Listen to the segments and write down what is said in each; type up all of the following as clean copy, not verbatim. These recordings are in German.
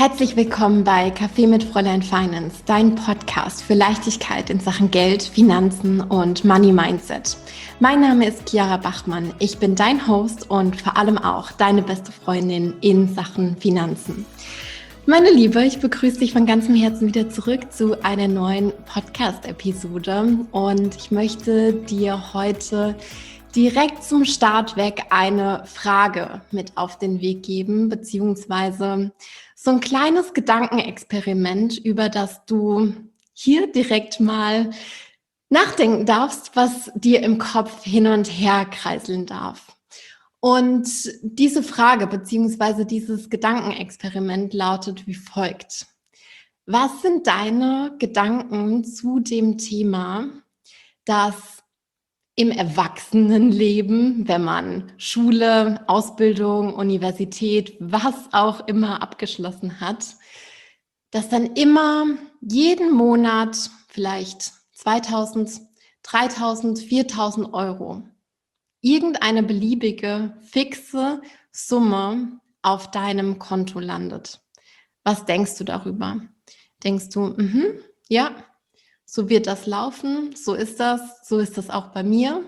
Herzlich willkommen bei Kaffee mit Fräulein Finance, dein Podcast für Leichtigkeit in Sachen Geld, Finanzen und Money Mindset. Mein Name ist Chiara Bachmann, ich bin dein Host und vor allem auch deine beste Freundin in Sachen Finanzen. Meine Liebe, ich begrüße dich von ganzem Herzen wieder zurück zu einer neuen Podcast-Episode und ich möchte dir heute direkt zum Start weg eine Frage mit auf den Weg geben, beziehungsweise so ein kleines Gedankenexperiment, über das du hier direkt mal nachdenken darfst, was dir im Kopf hin und her kreiseln darf. Und diese Frage beziehungsweise dieses Gedankenexperiment lautet wie folgt. Was sind deine Gedanken zu dem Thema, dass im Erwachsenenleben, wenn man Schule, Ausbildung, Universität, was auch immer abgeschlossen hat, dass dann immer jeden Monat vielleicht 2.000, 3.000, 4.000 Euro irgendeine beliebige, fixe Summe auf deinem Konto landet. Was denkst du darüber? Denkst du, ja, so wird das laufen, so ist das auch bei mir?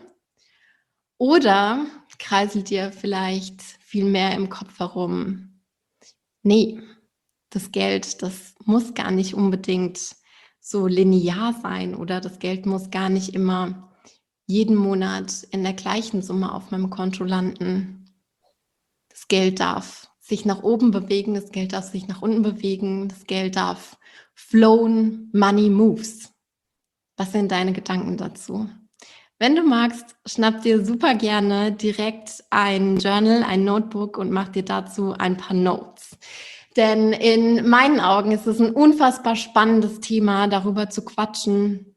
Oder kreiselt dir vielleicht viel mehr im Kopf herum, nee, das Geld, das muss gar nicht unbedingt so linear sein oder das Geld muss gar nicht immer jeden Monat in der gleichen Summe auf meinem Konto landen. Das Geld darf sich nach oben bewegen, das Geld darf sich nach unten bewegen, das Geld darf flown, money moves. Was sind deine Gedanken dazu? Wenn du magst, schnapp dir super gerne direkt ein Journal, ein Notebook und mach dir dazu ein paar Notes. Denn in meinen Augen ist es ein unfassbar spannendes Thema, darüber zu quatschen,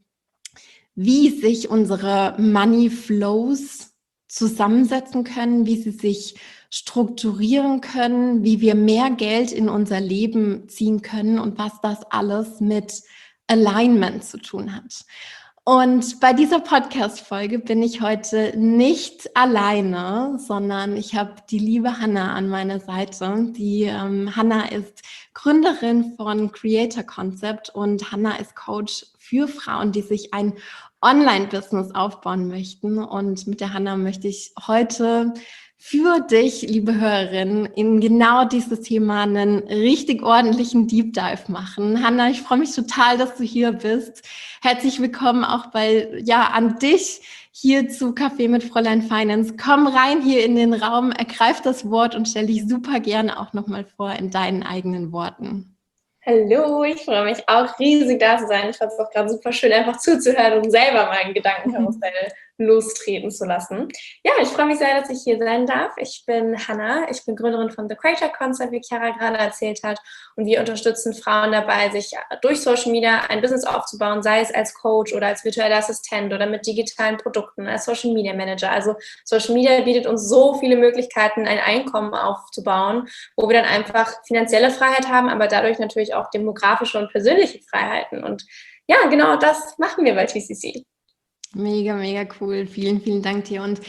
wie sich unsere Money Flows zusammensetzen können, wie sie sich strukturieren können, wie wir mehr Geld in unser Leben ziehen können und was das alles mit Alignment zu tun hat. Und bei dieser Podcast-Folge bin ich heute nicht alleine, sondern ich habe die liebe Hanna an meiner Seite. Die Hanna ist Gründerin von Creator Concept und Hanna ist Coach für Frauen, die sich ein Online-Business aufbauen möchten. Und mit der Hanna möchte ich heute für dich, liebe Hörerin, in genau dieses Thema einen richtig ordentlichen Deep Dive machen. Hanna, ich freue mich total, dass du hier bist. Herzlich willkommen auch an dich hier zu Kaffee mit Fräulein Finance. Komm rein hier in den Raum, ergreif das Wort und stell dich super gerne auch nochmal vor in deinen eigenen Worten. Hallo, ich freue mich auch riesig da zu sein. Ich fand es auch gerade super schön, einfach zuzuhören und selber meinen Gedankenkarussell lostreten zu lassen. Ja, ich freue mich sehr, dass ich hier sein darf. Ich bin Hanna, ich bin Gründerin von The Creator Concept, wie Chiara gerade erzählt hat. Und wir unterstützen Frauen dabei, sich durch Social Media ein Business aufzubauen, sei es als Coach oder als virtueller Assistent oder mit digitalen Produkten, als Social Media Manager. Also Social Media bietet uns so viele Möglichkeiten, ein Einkommen aufzubauen, wo wir dann einfach finanzielle Freiheit haben, aber dadurch natürlich auch demografische und persönliche Freiheiten. Und ja, genau das machen wir bei TCC. Mega, mega cool. Vielen, vielen Dank dir. Und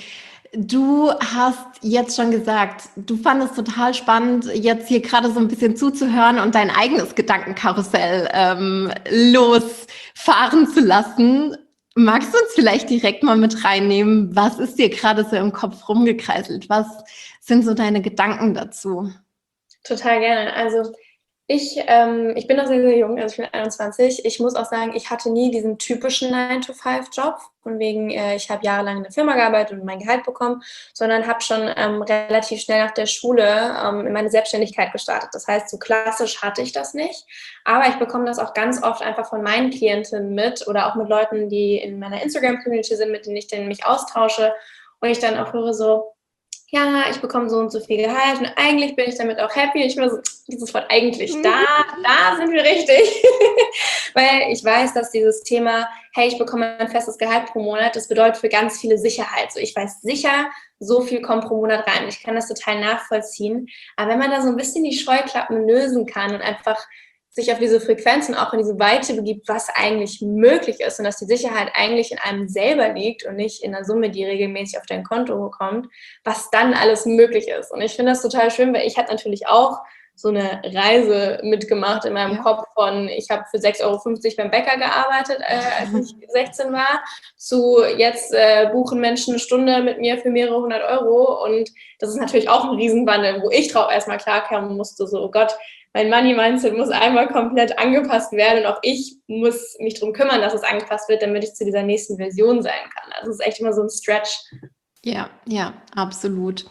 du hast jetzt schon gesagt, du fandest total spannend, jetzt hier gerade so ein bisschen zuzuhören und dein eigenes Gedankenkarussell losfahren zu lassen. Magst du uns vielleicht direkt mal mit reinnehmen? Was ist dir gerade so im Kopf rumgekreiselt? Was sind so deine Gedanken dazu? Total gerne. Also ich bin noch sehr, sehr jung, also ich bin 21. Ich muss auch sagen, ich hatte nie diesen typischen 9-to-5-Job, von wegen, ich habe jahrelang in der Firma gearbeitet und mein Gehalt bekommen, sondern habe schon relativ schnell nach der Schule in meine Selbstständigkeit gestartet. Das heißt, so klassisch hatte ich das nicht, aber ich bekomme das auch ganz oft einfach von meinen Klientinnen mit oder auch mit Leuten, die in meiner Instagram-Community sind, mit denen ich mich austausche und ich dann auch höre so, ja, ich bekomme so und so viel Gehalt und eigentlich bin ich damit auch happy. Ich bin so, dieses Wort eigentlich, da sind wir richtig. Weil ich weiß, dass dieses Thema, hey, ich bekomme ein festes Gehalt pro Monat, das bedeutet für ganz viele Sicherheit. So, ich weiß sicher, so viel kommt pro Monat rein. Ich kann das total nachvollziehen. Aber wenn man da so ein bisschen die Scheuklappen lösen kann und einfach sich auf diese Frequenz und auch in diese Weite begibt, was eigentlich möglich ist und dass die Sicherheit eigentlich in einem selber liegt und nicht in der Summe, die regelmäßig auf dein Konto kommt, was dann alles möglich ist. Und ich finde das total schön, weil ich hatte natürlich auch so eine Reise mitgemacht in meinem Kopf von, ich habe für 6,50 € beim Bäcker gearbeitet, als ich 16 war, zu jetzt buchen Menschen eine Stunde mit mir für mehrere 100 €. Und das ist natürlich auch ein Riesenwandel, wo ich drauf erstmal klarkommen musste, so, oh Gott, mein Money-Mindset muss einmal komplett angepasst werden und auch ich muss mich darum kümmern, dass es angepasst wird, damit ich zu dieser nächsten Version sein kann. Also es ist echt immer so ein Stretch. Ja, absolut.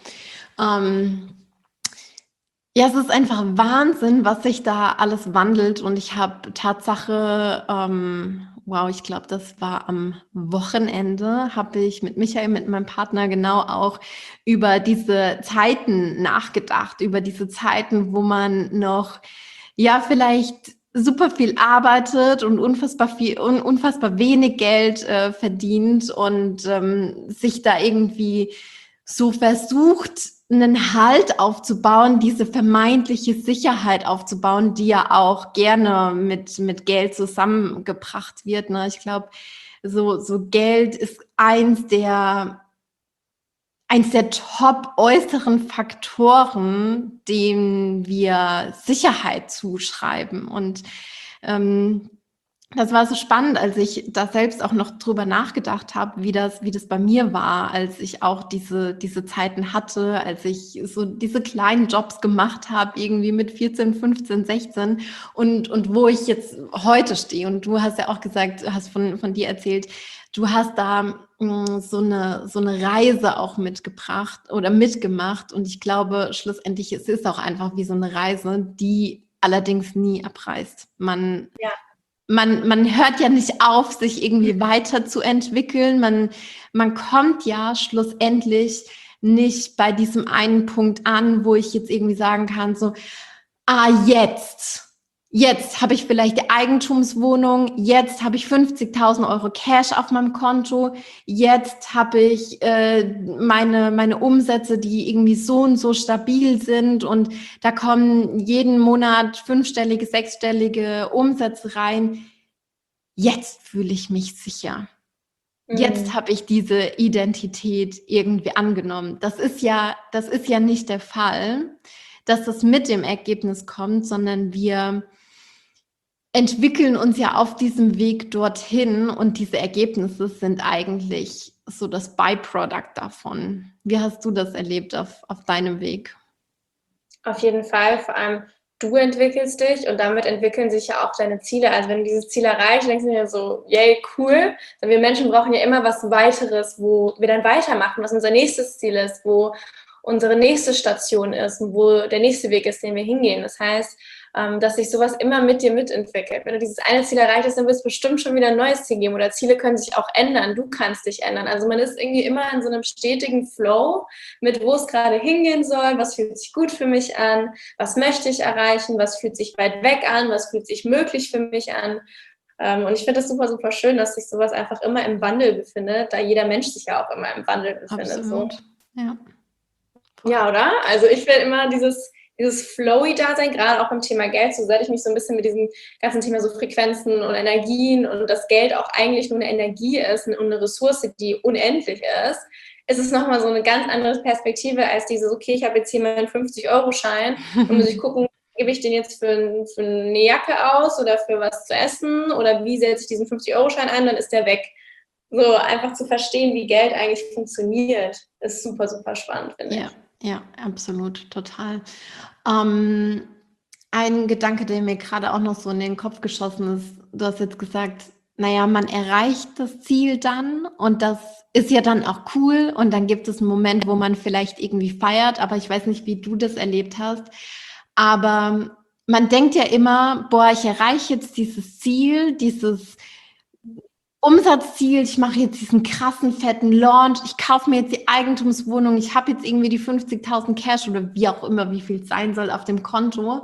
Ja, es ist einfach Wahnsinn, was sich da alles wandelt. Und ich habe Tatsache, ich glaube, das war am Wochenende, habe ich mit Michael, mit meinem Partner, genau auch über diese Zeiten nachgedacht, über diese Zeiten, wo man noch, vielleicht super viel arbeitet und unfassbar wenig Geld verdient und sich da irgendwie so versucht, einen Halt aufzubauen, diese vermeintliche Sicherheit aufzubauen, die ja auch gerne mit Geld zusammengebracht wird. Ne? Ich glaube, so Geld ist eins der top äußeren Faktoren, denen wir Sicherheit zuschreiben. Und das war so spannend, als ich da selbst auch noch drüber nachgedacht habe, wie das bei mir war, als ich auch diese Zeiten hatte, als ich so diese kleinen Jobs gemacht habe, irgendwie mit 14, 15, 16 und wo ich jetzt heute stehe. Und du hast ja auch gesagt, hast von dir erzählt, du hast da so eine Reise auch mitgebracht oder mitgemacht. Und ich glaube, schlussendlich, es ist auch einfach wie so eine Reise, die allerdings nie abreißt. Man hört ja nicht auf, sich irgendwie weiterzuentwickeln. Man kommt ja schlussendlich nicht bei diesem einen Punkt an, wo ich jetzt irgendwie sagen kann, so, jetzt habe ich vielleicht die Eigentumswohnung, jetzt habe ich 50.000 € Cash auf meinem Konto, jetzt habe ich meine Umsätze, die irgendwie so und so stabil sind und da kommen jeden Monat 5-stellige, 6-stellige Umsätze rein. Jetzt fühle ich mich sicher. Jetzt habe ich diese Identität irgendwie angenommen. Das ist ja nicht der Fall, dass das mit dem Ergebnis kommt, sondern wir entwickeln uns ja auf diesem Weg dorthin und diese Ergebnisse sind eigentlich so das Byproduct davon. Wie hast du das erlebt auf deinem Weg? Auf jeden Fall, vor allem du entwickelst dich und damit entwickeln sich ja auch deine Ziele. Also wenn du dieses Ziel erreichst, denkst du dir so, yay, cool. Denn wir Menschen brauchen ja immer was Weiteres, wo wir dann weitermachen, was unser nächstes Ziel ist, wo unsere nächste Station ist und wo der nächste Weg ist, den wir hingehen. Das heißt, dass sich sowas immer mit dir mitentwickelt. Wenn du dieses eine Ziel erreicht hast, dann wird es bestimmt schon wieder ein neues Ziel geben oder Ziele können sich auch ändern. Du kannst dich ändern. Also man ist irgendwie immer in so einem stetigen Flow mit, wo es gerade hingehen soll, was fühlt sich gut für mich an, was möchte ich erreichen, was fühlt sich weit weg an, was fühlt sich möglich für mich an. Und ich finde das super, super schön, dass sich sowas einfach immer im Wandel befindet, da jeder Mensch sich ja auch immer im Wandel befindet. Absolut. So. Ja, oder? Also ich will immer dieses Flowy-Dasein, gerade auch im Thema Geld, so seit ich mich so ein bisschen mit diesem ganzen Thema so Frequenzen und Energien und das Geld auch eigentlich nur eine Energie ist und eine Ressource, die unendlich ist es nochmal so eine ganz andere Perspektive als dieses, okay, ich habe jetzt hier meinen 50-Euro-Schein und muss ich gucken, gebe ich den jetzt für eine Jacke aus oder für was zu essen oder wie setze ich diesen 50-Euro-Schein ein, dann ist der weg. So einfach zu verstehen, wie Geld eigentlich funktioniert, ist super, super spannend, finde ich. Ja, absolut, total. Ein Gedanke, der mir gerade auch noch so in den Kopf geschossen ist, du hast jetzt gesagt, naja, man erreicht das Ziel dann und das ist ja dann auch cool und dann gibt es einen Moment, wo man vielleicht irgendwie feiert, aber ich weiß nicht, wie du das erlebt hast, aber man denkt ja immer, boah, ich erreiche jetzt dieses Ziel, dieses Umsatzziel, ich mache jetzt diesen krassen, fetten Launch, ich kaufe mir jetzt die Eigentumswohnung, ich habe jetzt irgendwie die 50.000 Cash oder wie auch immer, wie viel es sein soll auf dem Konto.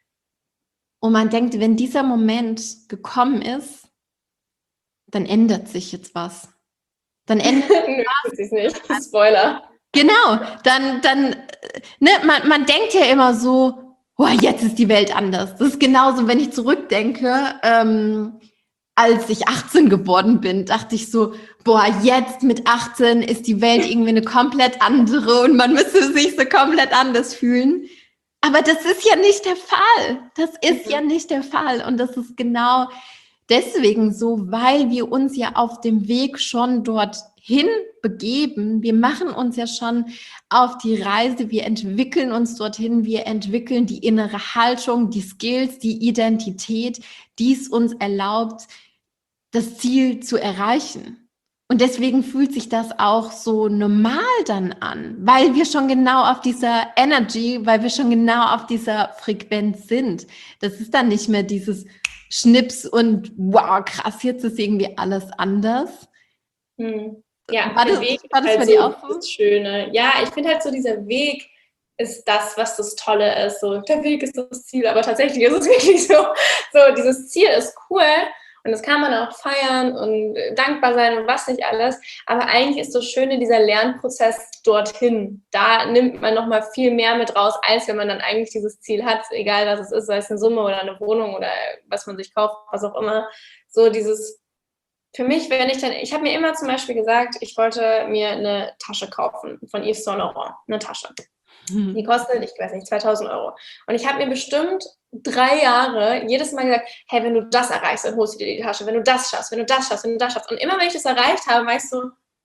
Und man denkt, wenn dieser Moment gekommen ist, dann ändert sich jetzt was. Dann ändert sich nicht. Spoiler. Genau, dann man denkt ja immer so, oh, jetzt ist die Welt anders. Das ist genauso, wenn ich zurückdenke, als ich 18 geworden bin, dachte ich so, boah, jetzt mit 18 ist die Welt irgendwie eine komplett andere und man müsste sich so komplett anders fühlen. Aber das ist ja nicht der Fall. Das ist ja nicht der Fall. Und das ist genau deswegen so, weil wir uns ja auf dem Weg schon dorthin begeben. Wir machen uns ja schon auf die Reise. Wir entwickeln uns dorthin. Wir entwickeln die innere Haltung, die Skills, die Identität, die es uns erlaubt, das Ziel zu erreichen. Und deswegen fühlt sich das auch so normal dann an, weil wir schon genau auf dieser Energy, weil wir schon genau auf dieser Frequenz sind. Das ist dann nicht mehr dieses Schnips und wow, krass, jetzt ist irgendwie alles anders. Ja, war der das, Weg war das ist bei halt dir so auch so? das Schöne. Ja, ich finde halt so, dieser Weg ist das, was das Tolle ist. So, der Weg ist das Ziel, aber tatsächlich ist es wirklich so. So, dieses Ziel ist cool und das kann man auch feiern und dankbar sein und was nicht alles. Aber eigentlich ist das Schöne dieser Lernprozess dorthin. Da nimmt man nochmal viel mehr mit raus, als wenn man dann eigentlich dieses Ziel hat, egal was es ist, sei es eine Summe oder eine Wohnung oder was man sich kauft, was auch immer. So dieses für mich, ich habe mir immer zum Beispiel gesagt, ich wollte mir eine Tasche kaufen von Yves Saint Laurent, eine Tasche. Die kostet, ich weiß nicht, 2.000 Euro. Und ich habe mir bestimmt 3 Jahre jedes Mal gesagt, hey, wenn du das erreichst, dann holst du dir die Tasche, wenn du das schaffst, wenn du das schaffst, wenn du das schaffst. Und immer, wenn ich das erreicht habe, war ich so,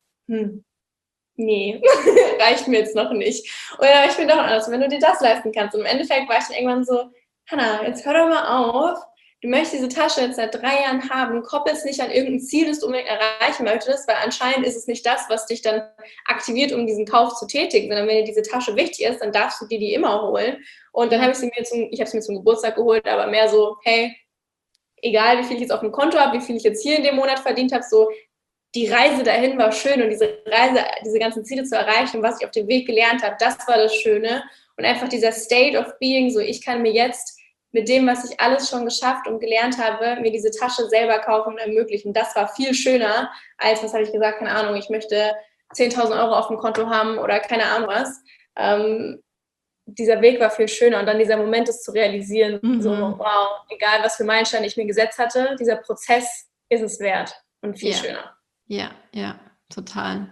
nee, reicht mir jetzt noch nicht. Oder ich bin doch anders, wenn du dir das leisten kannst. Und im Endeffekt war ich dann irgendwann so, Hannah, jetzt hör doch mal auf. Du möchtest diese Tasche jetzt seit 3 Jahren haben, koppel es nicht an irgendein Ziel, das du unbedingt erreichen möchtest, weil anscheinend ist es nicht das, was dich dann aktiviert, um diesen Kauf zu tätigen, sondern wenn dir diese Tasche wichtig ist, dann darfst du dir die immer holen. Und dann habe ich sie mir zum Geburtstag geholt, aber mehr so, hey, egal wie viel ich jetzt auf dem Konto habe, wie viel ich jetzt hier in dem Monat verdient habe, so die Reise dahin war schön und diese Reise, diese ganzen Ziele zu erreichen, was ich auf dem Weg gelernt habe, das war das Schöne. Und einfach dieser State of Being, so ich kann mir jetzt mit dem, was ich alles schon geschafft und gelernt habe, mir diese Tasche selber kaufen und ermöglichen. Das war viel schöner, als, was habe ich gesagt, keine Ahnung, ich möchte 10.000 Euro auf dem Konto haben oder keine Ahnung was. Dieser Weg war viel schöner und dann dieser Moment, es zu realisieren, so wow, egal was für Meilensteine ich mir gesetzt hatte, dieser Prozess ist es wert und viel schöner. Ja, total.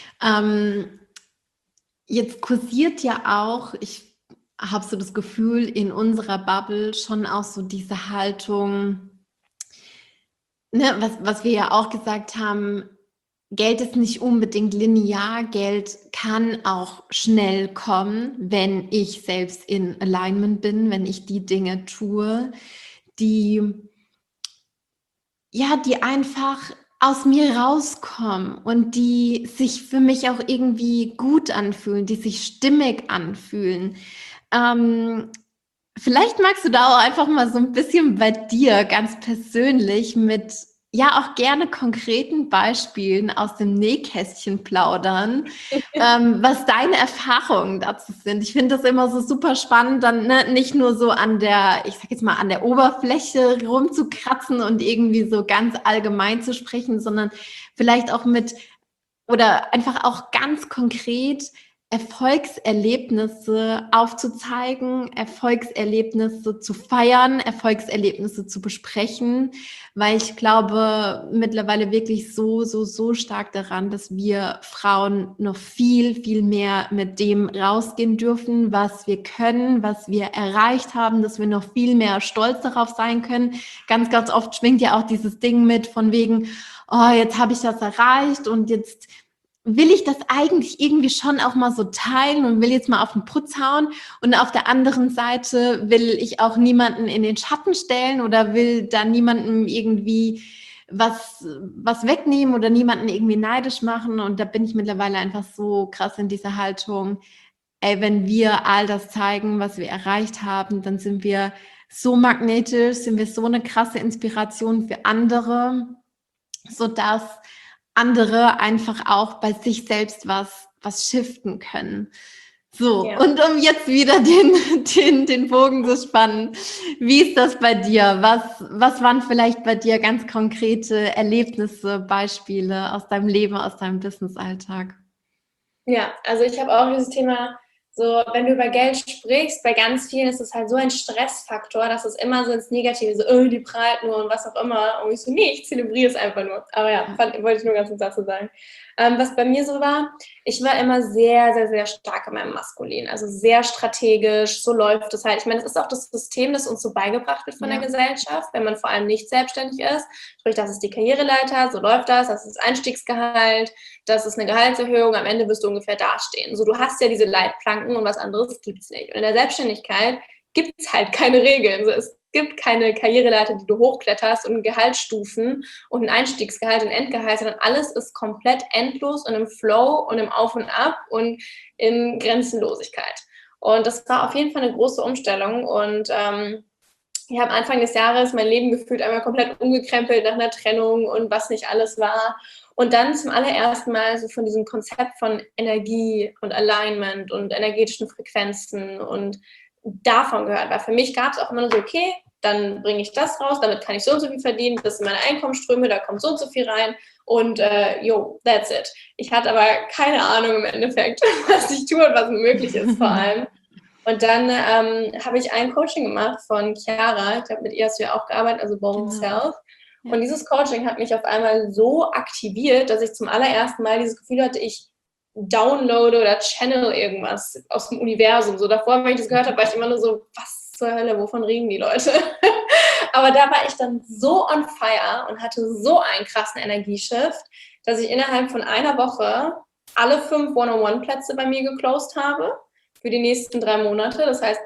Jetzt kursiert ja auch, ich habe so das Gefühl, in unserer Bubble schon auch so diese Haltung, ne, was wir ja auch gesagt haben, Geld ist nicht unbedingt linear, Geld kann auch schnell kommen, wenn ich selbst in Alignment bin, wenn ich die Dinge tue, die einfach aus mir rauskommen und die sich für mich auch irgendwie gut anfühlen, die sich stimmig anfühlen. Vielleicht magst du da auch einfach mal so ein bisschen bei dir ganz persönlich mit, ja, auch gerne konkreten Beispielen aus dem Nähkästchen plaudern, was deine Erfahrungen dazu sind. Ich finde das immer so super spannend, dann nicht nur so ich sag jetzt mal, an der Oberfläche rumzukratzen und irgendwie so ganz allgemein zu sprechen, sondern vielleicht auch oder einfach auch ganz konkret Erfolgserlebnisse aufzuzeigen, Erfolgserlebnisse zu feiern, Erfolgserlebnisse zu besprechen, weil ich glaube mittlerweile wirklich so stark daran, dass wir Frauen noch viel, viel mehr mit dem rausgehen dürfen, was wir können, was wir erreicht haben, dass wir noch viel mehr stolz darauf sein können. Ganz, ganz oft schwingt ja auch dieses Ding mit von wegen, oh, jetzt habe ich das erreicht und jetzt will ich das eigentlich irgendwie schon auch mal so teilen und will jetzt mal auf den Putz hauen. Und auf der anderen Seite will ich auch niemanden in den Schatten stellen oder will da niemandem irgendwie was wegnehmen oder niemanden irgendwie neidisch machen. Und da bin ich mittlerweile einfach so krass in dieser Haltung. Ey, wenn wir all das zeigen, was wir erreicht haben, dann sind wir so magnetisch, sind wir so eine krasse Inspiration für andere, sodass andere einfach auch bei sich selbst was shiften können. So, ja. Und um jetzt wieder den Bogen zu spannen, wie ist das bei dir? Was waren vielleicht bei dir ganz konkrete Erlebnisse, Beispiele aus deinem Leben, aus deinem Businessalltag? Ja, also ich habe auch dieses Thema so, wenn du über Geld sprichst, bei ganz vielen ist es halt so ein Stressfaktor, dass es immer so ins Negative, so, oh, die prahlt nur und was auch immer. Und ich so, nee, ich zelebriere es einfach nur. Aber ja, wollte ich nur ganz kurz dazu sagen. Was bei mir so war, ich war immer sehr, sehr, sehr stark in meinem Maskulin. Also sehr strategisch, so läuft es halt. Ich meine, es ist auch das System, das uns so beigebracht wird von der Gesellschaft, wenn man vor allem nicht selbstständig ist. Sprich, das ist die Karriereleiter, so läuft das ist das Einstiegsgehalt, das ist eine Gehaltserhöhung, am Ende wirst du ungefähr dastehen. So, du hast ja diese Leitplanken und was anderes gibt es nicht. Und in der Selbstständigkeit gibt es halt keine Regeln. So, es gibt keine Karriereleiter, die du hochkletterst und Gehaltsstufen und ein Einstiegsgehalt und Endgehalt, sondern alles ist komplett endlos und im Flow und im Auf und Ab und in Grenzenlosigkeit. Und das war auf jeden Fall eine große Umstellung und ich habe Anfang des Jahres mein Leben gefühlt einmal komplett umgekrempelt nach einer Trennung und was nicht alles war. Und dann zum allerersten Mal so von diesem Konzept von Energie und Alignment und energetischen Frequenzen und davon gehört. Weil für mich gab es auch immer nur so, okay, dann bringe ich das raus, damit kann ich so und so viel verdienen, das sind meine Einkommensströme, da kommt so und so viel rein und that's it. Ich hatte aber keine Ahnung im Endeffekt, was ich tue und was möglich ist vor allem. Und dann habe ich ein Coaching gemacht von Chiara, ich glaube, mit ihr hast du ja auch gearbeitet, also Bold Self. Ja. Und dieses Coaching hat mich auf einmal so aktiviert, dass ich zum allerersten Mal dieses Gefühl hatte, ich downloade oder channel irgendwas aus dem Universum. So davor, wenn ich das gehört habe, war ich immer nur so, was zur Hölle, wovon reden die Leute? Aber da war ich dann so on fire und hatte so einen krassen Energieshift, dass ich innerhalb von einer Woche alle 5 One-on-One-Plätze bei mir geclosed habe für die nächsten 3 Monate. Das heißt,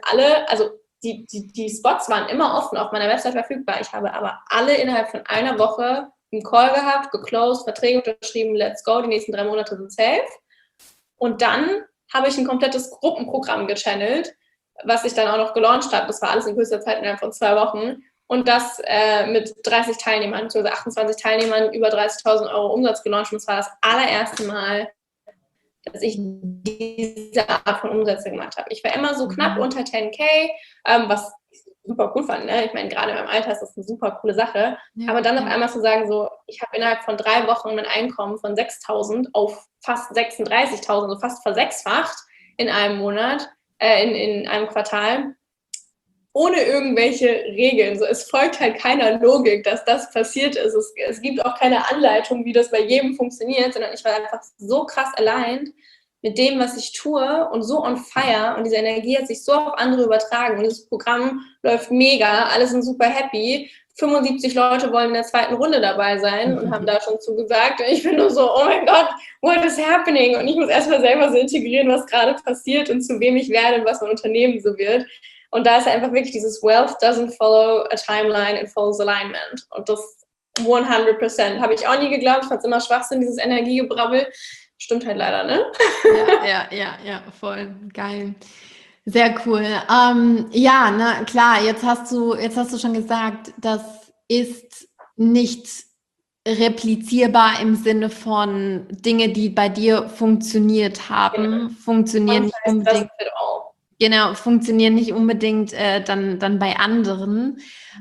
die Spots waren immer offen auf meiner Website verfügbar. Ich habe aber alle innerhalb von einer Woche einen Call gehabt, geclosed, Verträge unterschrieben, let's go, die nächsten 3 Monate sind safe. Und dann habe ich ein komplettes Gruppenprogramm gechannelt, was ich dann auch noch gelauncht habe. Das war alles in kürzester Zeit innerhalb von 2 Wochen. Und das mit 30 Teilnehmern, also 28 Teilnehmern, über 30.000 Euro Umsatz gelauncht. Und das war das allererste Mal, dass ich diese Art von Umsätze gemacht habe. Ich war immer so knapp unter 10.000, was ich super cool fand. Ne? Ich meine, gerade in meinem Alter ist das eine super coole Sache. Ja, aber dann auf einmal zu sagen, so, ich habe innerhalb von 3 Wochen mein Einkommen von 6.000 auf fast 36.000, also fast versechsfacht in einem Monat, in einem Quartal, ohne irgendwelche Regeln. So, es folgt halt keiner Logik, dass das passiert ist. Es gibt auch keine Anleitung, wie das bei jedem funktioniert, sondern ich war einfach so krass aligned mit dem, was ich tue und so on fire und diese Energie hat sich so auf andere übertragen und das Programm läuft mega, alle sind super happy. 75 Leute wollen in der 2. Runde dabei sein und haben da schon zugesagt. Und ich bin nur so, oh mein Gott, what is happening? Und ich muss erstmal selber so integrieren, was gerade passiert und zu wem ich werde und was mein Unternehmen so wird. Und da ist einfach wirklich dieses Wealth doesn't follow a timeline, it follows alignment. Und das 100%. Habe ich auch nie geglaubt. Ich fand es immer Schwachsinn, dieses Energiegebrabbel. Stimmt halt leider, ne? Ja, voll geil. Sehr cool. Ja, na klar, jetzt hast du schon gesagt, das ist nicht replizierbar im Sinne von Dinge, die bei dir funktioniert haben, funktionieren nicht unbedingt. Genau, funktionieren nicht unbedingt dann bei anderen.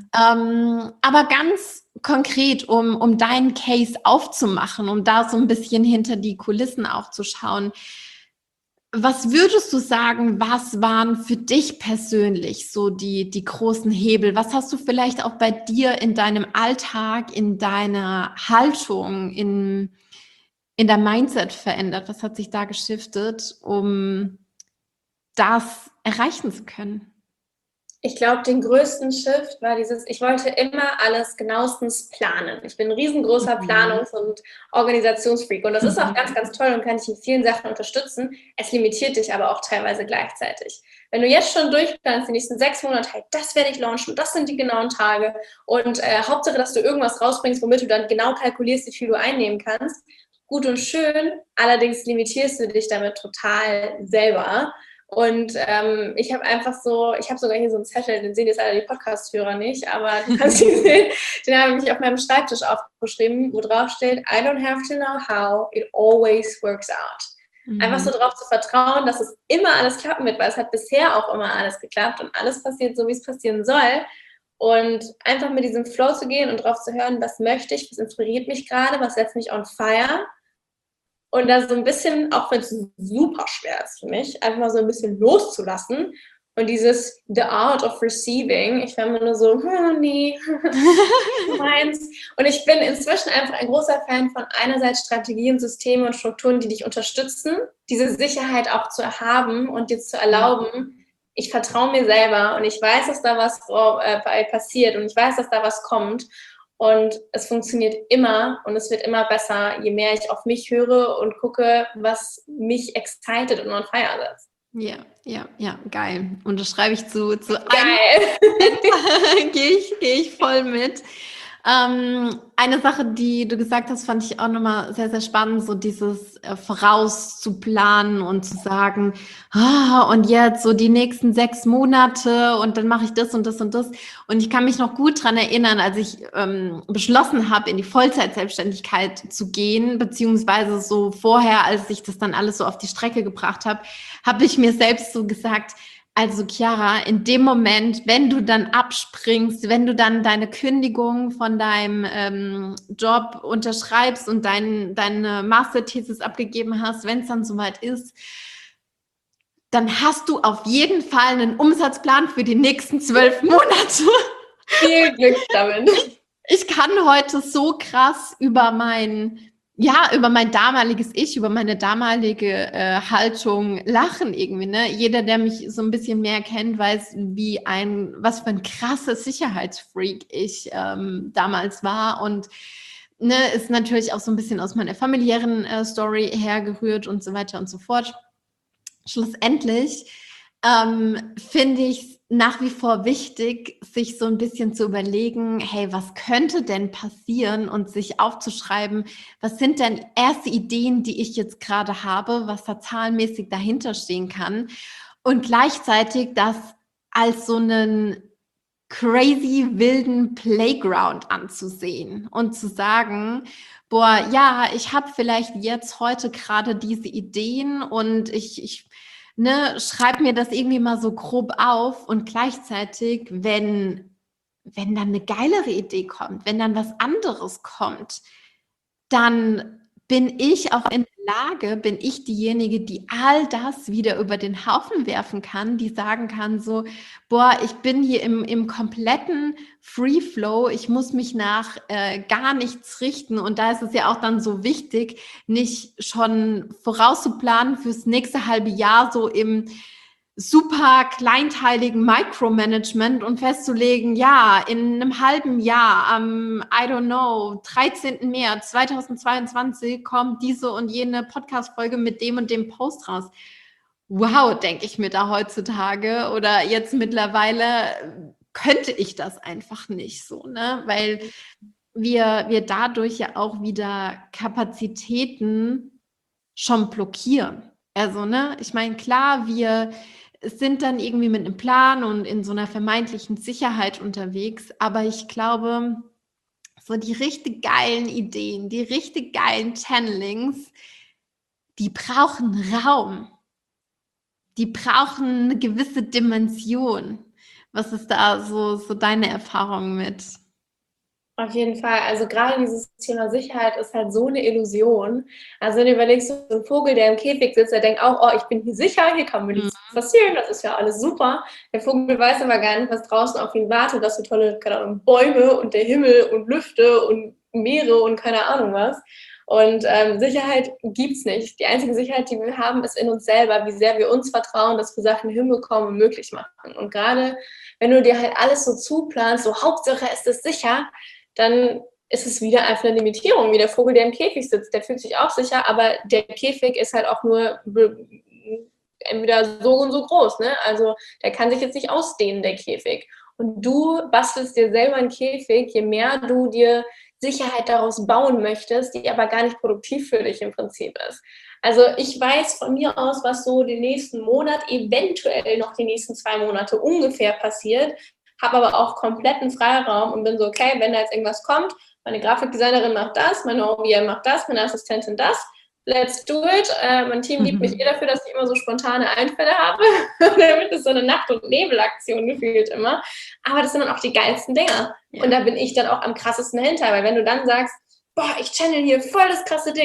Aber ganz konkret, um deinen Case aufzumachen, um da so ein bisschen hinter die Kulissen auch zu schauen, was würdest du sagen, was waren für dich persönlich so die großen Hebel? Was hast du vielleicht auch bei dir in deinem Alltag, in deiner Haltung, in der Mindset verändert? Was hat sich da geschiftet, um das erreichen zu können? Ich glaube, den größten Shift war ich wollte immer alles genauestens planen. Ich bin ein riesengroßer Planungs- und Organisationsfreak und das ist auch ganz, ganz toll und kann dich in vielen Sachen unterstützen. Es limitiert dich aber auch teilweise gleichzeitig. Wenn du jetzt schon durchplanst, die nächsten 6 Monate, hey, das werde ich launchen, das sind die genauen Tage und Hauptsache, dass du irgendwas rausbringst, womit du dann genau kalkulierst, wie viel du einnehmen kannst. Gut und schön, allerdings limitierst du dich damit total selber. Und ich habe sogar hier so einen Zettel, den sehen jetzt alle die Podcast-Hörer nicht, aber du kannst ihn sehen, den habe ich auf meinem Schreibtisch aufgeschrieben, wo drauf steht, I don't have to know how, it always works out. Einfach so drauf zu vertrauen, dass es immer alles klappen wird, weil es hat bisher auch immer alles geklappt und alles passiert so, wie es passieren soll. Und einfach mit diesem Flow zu gehen und drauf zu hören, was möchte ich, was inspiriert mich gerade, was setzt mich on fire. Und da so ein bisschen, auch wenn es super schwer ist für mich, einfach mal so ein bisschen loszulassen. Und dieses The Art of Receiving, ich war immer nur so, nee, meins. Und ich bin inzwischen einfach ein großer Fan von einerseits Strategien, Systeme und Strukturen, die dich unterstützen, diese Sicherheit auch zu haben und dir zu erlauben, ich vertraue mir selber und ich weiß, dass da was passiert und ich weiß, dass da was kommt. Und es funktioniert immer und es wird immer besser, je mehr ich auf mich höre und gucke, was mich excited und on fire setzt. Ja, geil. Und das schreibe ich zu Geil. gehe ich voll mit. Eine Sache, die du gesagt hast, fand ich auch nochmal sehr, sehr spannend, so dieses vorauszuplanen und zu sagen, und jetzt so die nächsten 6 Monate und dann mache ich das und das und das. Und ich kann mich noch gut dran erinnern, als ich beschlossen habe, in die Vollzeit-Selbstständigkeit zu gehen, beziehungsweise so vorher, als ich das dann alles so auf die Strecke gebracht habe, habe ich mir selbst so gesagt, also Chiara, in dem Moment, wenn du dann abspringst, wenn du dann deine Kündigung von deinem Job unterschreibst und deine Masterthesis abgegeben hast, wenn es dann soweit ist, dann hast du auf jeden Fall einen Umsatzplan für die nächsten 12 Monate. Viel Glück damit. Ich kann heute so krass über mein damaliges Ich, über meine damalige Haltung lachen irgendwie, ne? Jeder, der mich so ein bisschen mehr kennt, weiß, was für ein krasses Sicherheitsfreak ich damals war und ne, ist natürlich auch so ein bisschen aus meiner familiären Story hergerührt und so weiter und so fort. Schlussendlich finde ich nach wie vor wichtig, sich so ein bisschen zu überlegen, hey, was könnte denn passieren und sich aufzuschreiben, was sind denn erste Ideen, die ich jetzt gerade habe, was da zahlenmäßig dahinter stehen kann und gleichzeitig das als so einen crazy wilden Playground anzusehen und zu sagen, boah, ja, ich habe vielleicht jetzt heute gerade diese Ideen und ich schreib mir das irgendwie mal so grob auf und gleichzeitig, wenn dann eine geilere Idee kommt, wenn dann was anderes kommt, dann bin ich auch in der Lage, bin ich diejenige, die all das wieder über den Haufen werfen kann, die sagen kann so, boah, ich bin hier im kompletten Free Flow, ich muss mich nach gar nichts richten und da ist es ja auch dann so wichtig, nicht schon vorauszuplanen fürs nächste halbe Jahr so im super kleinteiligen Micromanagement und festzulegen, ja, in einem halben Jahr am, 13. März 2022 kommt diese und jene Podcast-Folge mit dem und dem Post raus. Wow, denke ich mir da heutzutage oder jetzt mittlerweile könnte ich das einfach nicht so, ne? Weil wir dadurch ja auch wieder Kapazitäten schon blockieren. Also, ne, ich meine, klar, wir sind dann irgendwie mit einem Plan und in so einer vermeintlichen Sicherheit unterwegs, aber ich glaube, so die richtig geilen Ideen, die richtig geilen Channelings, die brauchen Raum. Die brauchen eine gewisse Dimension. Was ist da so deine Erfahrung mit? Auf jeden Fall. Also gerade dieses Thema Sicherheit ist halt so eine Illusion. Also wenn du überlegst, so ein Vogel, der im Käfig sitzt, der denkt auch, oh, ich bin hier sicher, hier kann mir nichts passieren, das ist ja alles super. Der Vogel weiß aber gar nicht, was draußen auf ihn wartet, dass so tolle, keine Ahnung, Bäume und der Himmel und Lüfte und Meere und keine Ahnung was. Und Sicherheit gibt's nicht. Die einzige Sicherheit, die wir haben, ist in uns selber, wie sehr wir uns vertrauen, dass wir Sachen hinbekommen und möglich machen. Und gerade wenn du dir halt alles so zuplanst, so Hauptsache ist es sicher, dann ist es wieder einfach eine Limitierung, wie der Vogel, der im Käfig sitzt. Der fühlt sich auch sicher, aber der Käfig ist halt auch nur entweder so und so groß, ne? Also der kann sich jetzt nicht ausdehnen, der Käfig. Und du bastelst dir selber einen Käfig, je mehr du dir Sicherheit daraus bauen möchtest, die aber gar nicht produktiv für dich im Prinzip ist. Also ich weiß von mir aus, was so den nächsten Monat, eventuell noch die nächsten 2 Monate ungefähr passiert, habe aber auch kompletten Freiraum und bin so, okay, wenn da jetzt irgendwas kommt, meine Grafikdesignerin macht das, meine OVM macht das, meine Assistentin das, let's do it. Mein Team liebt mich dafür, dass ich immer so spontane Einfälle habe, damit es so eine Nacht- und Nebelaktion gefühlt immer. Aber das sind dann auch die geilsten Dinger. Ja. Und da bin ich dann auch am krassesten hinter, weil wenn du dann sagst, boah, ich channel hier voll das krasse Ding,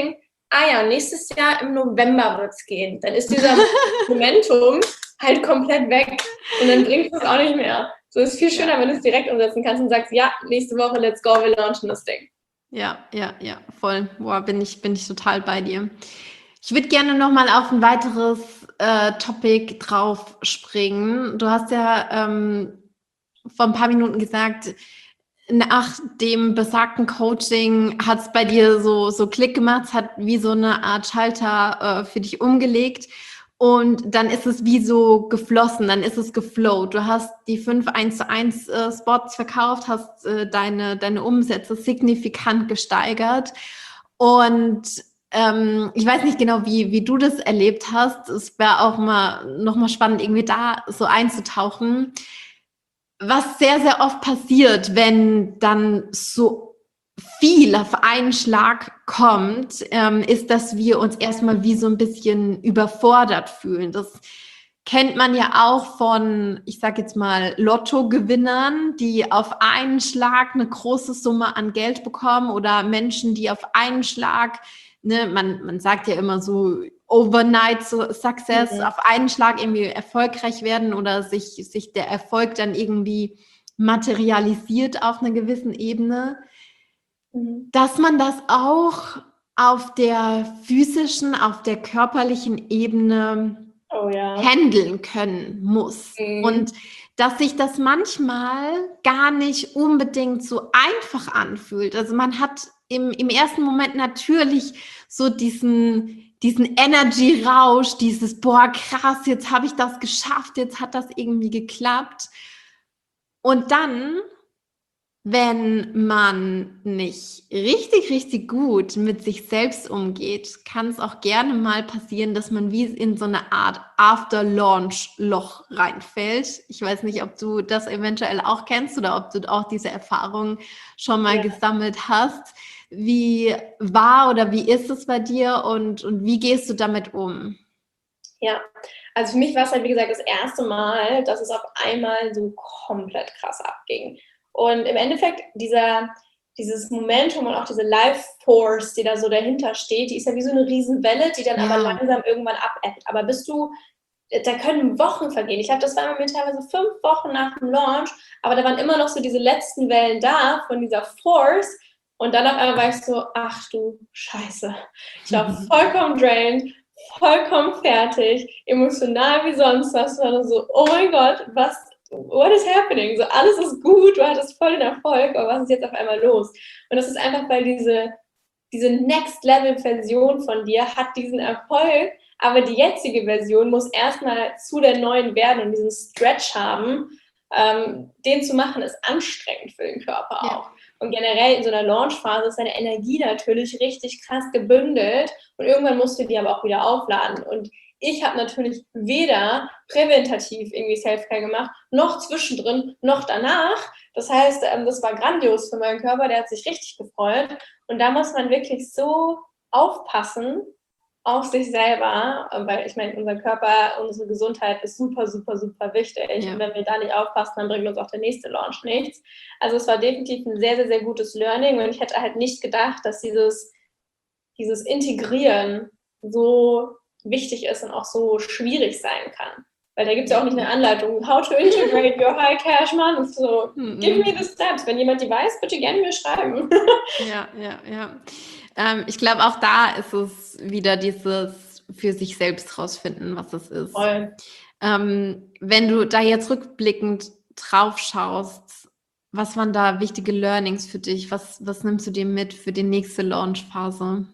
ja, nächstes Jahr im November wird es gehen. Dann ist dieser Momentum halt komplett weg und dann bringt es auch nicht mehr. So ist viel schöner, wenn du es direkt umsetzen kannst und sagst, ja, nächste Woche, let's go, wir launchen das Ding. Ja, voll. Boah, bin ich total bei dir. Ich würde gerne nochmal auf ein weiteres Topic drauf springen. Du hast ja vor ein paar Minuten gesagt, nach dem besagten Coaching hat es bei dir so Klick gemacht, es hat wie so eine Art Schalter für dich umgelegt und dann ist es wie so geflossen, dann ist es geflowt. Du hast die 5 1:1 Spots verkauft, hast deine Umsätze signifikant gesteigert und ich weiß nicht genau, wie du das erlebt hast. Es wäre auch noch mal spannend, irgendwie da so einzutauchen. Was sehr, sehr oft passiert, wenn dann so viel auf einen Schlag kommt, ist, dass wir uns erstmal wie so ein bisschen überfordert fühlen. Das kennt man ja auch von, ich sage jetzt mal, Lottogewinnern, die auf einen Schlag eine große Summe an Geld bekommen oder Menschen, die auf einen Schlag, ne, man sagt ja immer so, Overnight Success, auf einen Schlag irgendwie erfolgreich werden oder sich der Erfolg dann irgendwie materialisiert auf einer gewissen Ebene, dass man das auch auf der physischen, auf der körperlichen Ebene handeln können muss. Und dass sich das manchmal gar nicht unbedingt so einfach anfühlt. Also man hat im ersten Moment natürlich so diesen Energy-Rausch, dieses, boah, krass, jetzt habe ich das geschafft, jetzt hat das irgendwie geklappt. Und dann, wenn man nicht richtig, richtig gut mit sich selbst umgeht, kann es auch gerne mal passieren, dass man wie in so eine Art After-Launch-Loch reinfällt. Ich weiß nicht, ob du das eventuell auch kennst oder ob du auch diese Erfahrung schon mal gesammelt hast. Wie war oder wie ist es bei dir und wie gehst du damit um? Ja, also für mich war es halt, wie gesagt, das erste Mal, dass es auf einmal so komplett krass abging. Und im Endeffekt dieses Momentum und auch diese Life Force, die da so dahinter steht, die ist ja wie so eine Riesenwelle, die dann aber langsam irgendwann abebbt. Aber da können Wochen vergehen. Das war bei mir teilweise 5 Wochen nach dem Launch, aber da waren immer noch so diese letzten Wellen da von dieser Force. Und dann auf einmal war ich so, ach du Scheiße. Ich war vollkommen drained, vollkommen fertig, emotional wie sonst was. War so, oh mein Gott, what is happening? So, alles ist gut, du hattest voll den Erfolg, aber was ist jetzt auf einmal los? Und das ist einfach, weil diese Next-Level-Version von dir hat diesen Erfolg, aber die jetzige Version muss erstmal zu der neuen werden und diesen Stretch haben. Den zu machen, ist anstrengend für den Körper auch. Und generell in so einer Launchphase ist deine Energie natürlich richtig krass gebündelt und irgendwann musst du die aber auch wieder aufladen. Und ich habe natürlich weder präventativ irgendwie Self-Care gemacht, noch zwischendrin, noch danach. Das heißt, das war grandios für meinen Körper, der hat sich richtig gefreut. Und da muss man wirklich so aufpassen auf sich selber, weil ich meine, unser Körper, unsere Gesundheit ist super, super, super wichtig. Ja. Und wenn wir da nicht aufpassen, dann bringt uns auch der nächste Launch nichts. Also es war definitiv ein sehr, sehr, sehr gutes Learning und ich hätte halt nicht gedacht, dass dieses Integrieren so wichtig ist und auch so schwierig sein kann. Weil da gibt es ja auch nicht eine Anleitung, how to integrate your high cash month. So, give me the steps. Wenn jemand die weiß, bitte gerne mir schreiben. Ja. Ich glaube, auch da ist es wieder dieses für sich selbst rausfinden, was es ist. Voll. Wenn du da jetzt rückblickend drauf schaust, was waren da wichtige Learnings für dich? Was nimmst du dir mit für die nächste Launch-Phase?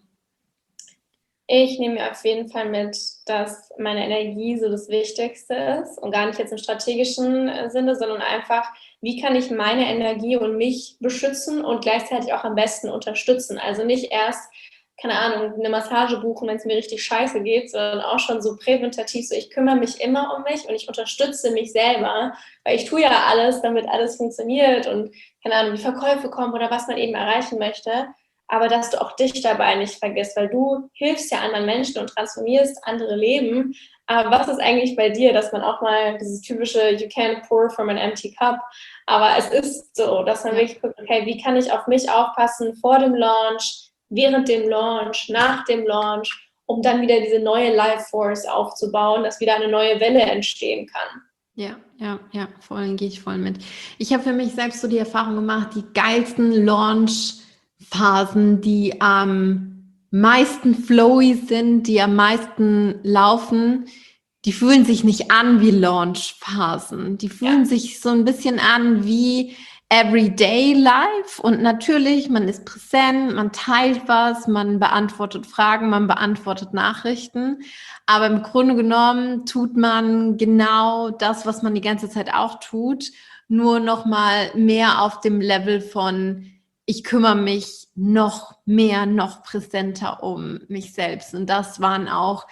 Ich nehme mir auf jeden Fall mit, dass meine Energie so das Wichtigste ist und gar nicht jetzt im strategischen Sinne, sondern einfach, wie kann ich meine Energie und mich beschützen und gleichzeitig auch am besten unterstützen. Also nicht erst, keine Ahnung, eine Massage buchen, wenn es mir richtig scheiße geht, sondern auch schon so präventativ, so ich kümmere mich immer um mich und ich unterstütze mich selber, weil ich tue ja alles, damit alles funktioniert und, keine Ahnung, die Verkäufe kommen oder was man eben erreichen möchte. Aber dass du auch dich dabei nicht vergisst, weil du hilfst ja anderen Menschen und transformierst andere Leben. Aber was ist eigentlich bei dir, dass man auch mal dieses typische you can't pour from an empty cup, aber es ist so, dass man wirklich guckt, okay, wie kann ich auf mich aufpassen vor dem Launch, während dem Launch, nach dem Launch, um dann wieder diese neue Life Force aufzubauen, dass wieder eine neue Welle entstehen kann. Ja, gehe ich voll mit. Ich habe für mich selbst so die Erfahrung gemacht, die geilsten Launch-Phasen, die am meisten flowy sind, die am meisten laufen, die fühlen sich nicht an wie Launch-Phasen. Die fühlen sich so ein bisschen an wie Everyday Life. Und natürlich, man ist präsent, man teilt was, man beantwortet Fragen, man beantwortet Nachrichten. Aber im Grunde genommen tut man genau das, was man die ganze Zeit auch tut, nur noch mal mehr auf dem Level von ich kümmere mich noch mehr, noch präsenter um mich selbst. Und das waren auch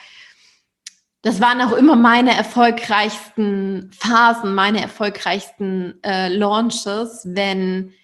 immer meine erfolgreichsten Phasen, meine erfolgreichsten Launches, wenn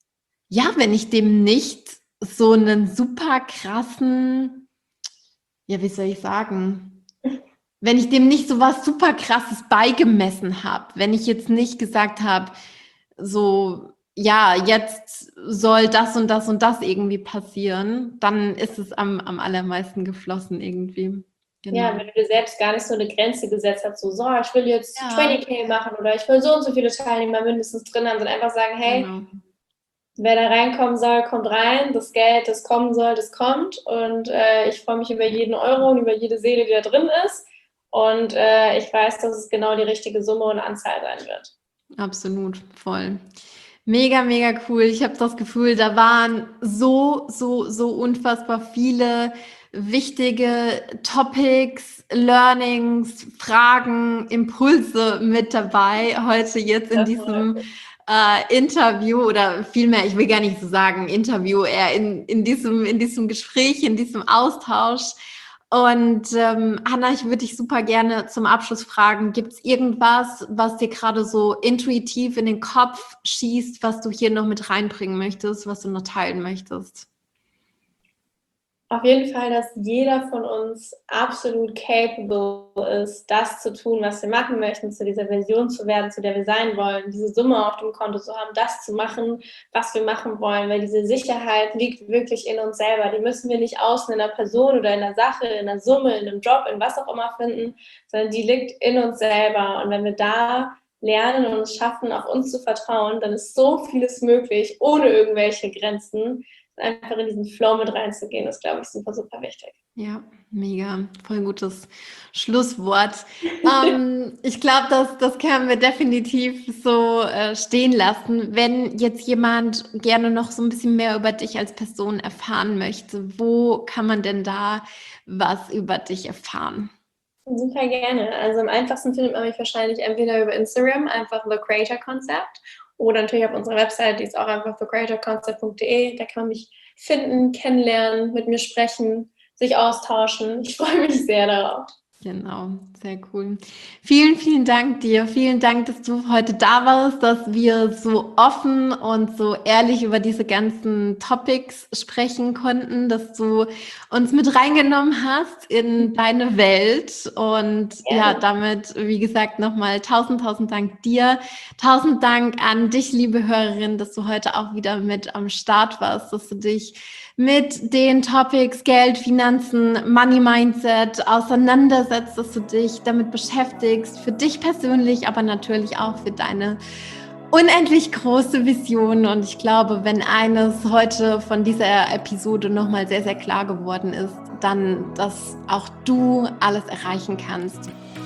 ich dem nicht so einen super krassen, wie soll ich sagen, wenn ich dem nicht so was super krasses beigemessen habe, wenn ich jetzt nicht gesagt habe, so, ja, jetzt soll das und das und das irgendwie passieren, dann ist es am allermeisten geflossen irgendwie. Genau. Ja, wenn du dir selbst gar nicht so eine Grenze gesetzt hast, so, ich will jetzt 20.000 machen oder ich will so und so viele Teilnehmer mindestens drin haben, sondern einfach sagen, hey, wer da reinkommen soll, kommt rein, das Geld, das kommen soll, das kommt und ich freue mich über jeden Euro und über jede Seele, die da drin ist und ich weiß, dass es genau die richtige Summe und Anzahl sein wird. Absolut, voll. Mega, mega cool. Ich habe das Gefühl, da waren so unfassbar viele wichtige Topics, Learnings, Fragen, Impulse mit dabei heute jetzt in diesem Interview oder vielmehr, ich will gar nicht so sagen Interview, eher in diesem Gespräch, in diesem Austausch. Und Hanna, ich würde dich super gerne zum Abschluss fragen, gibt es irgendwas, was dir gerade so intuitiv in den Kopf schießt, was du hier noch mit reinbringen möchtest, was du noch teilen möchtest? Auf jeden Fall, dass jeder von uns absolut capable ist, das zu tun, was wir machen möchten, zu dieser Version zu werden, zu der wir sein wollen, diese Summe auf dem Konto zu haben, das zu machen, was wir machen wollen, weil diese Sicherheit liegt wirklich in uns selber. Die müssen wir nicht außen in einer Person oder in einer Sache, in einer Summe, in einem Job, in was auch immer finden, sondern die liegt in uns selber. Und wenn wir da lernen und es schaffen, auf uns zu vertrauen, dann ist so vieles möglich, ohne irgendwelche Grenzen. Einfach in diesen Flow mit reinzugehen, ist, glaube ich, super, super wichtig. Ja, mega. Voll gutes Schlusswort. Ich glaube, das können wir definitiv so stehen lassen. Wenn jetzt jemand gerne noch so ein bisschen mehr über dich als Person erfahren möchte, wo kann man denn da was über dich erfahren? Super gerne. Also am einfachsten findet man mich wahrscheinlich entweder über Instagram, einfach The Creator Concept, oder natürlich auf unserer Website, die ist auch einfach thecreatorconcept.de. Da kann man mich finden, kennenlernen, mit mir sprechen, sich austauschen. Ich freue mich sehr darauf. Genau, sehr cool. Vielen, vielen Dank dir. Vielen Dank, dass du heute da warst, dass wir so offen und so ehrlich über diese ganzen Topics sprechen konnten, dass du uns mit reingenommen hast in deine Welt. Und ja, damit, wie gesagt, nochmal tausend Dank dir. 1000 Dank an dich, liebe Hörerin, dass du heute auch wieder mit am Start warst, dass du dich mit den Topics Geld, Finanzen, Money Mindset auseinandersetzt, dass du dich damit beschäftigst, für dich persönlich, aber natürlich auch für deine unendlich große Vision. Und ich glaube, wenn eines heute von dieser Episode nochmal sehr, sehr klar geworden ist, dann, dass auch du alles erreichen kannst,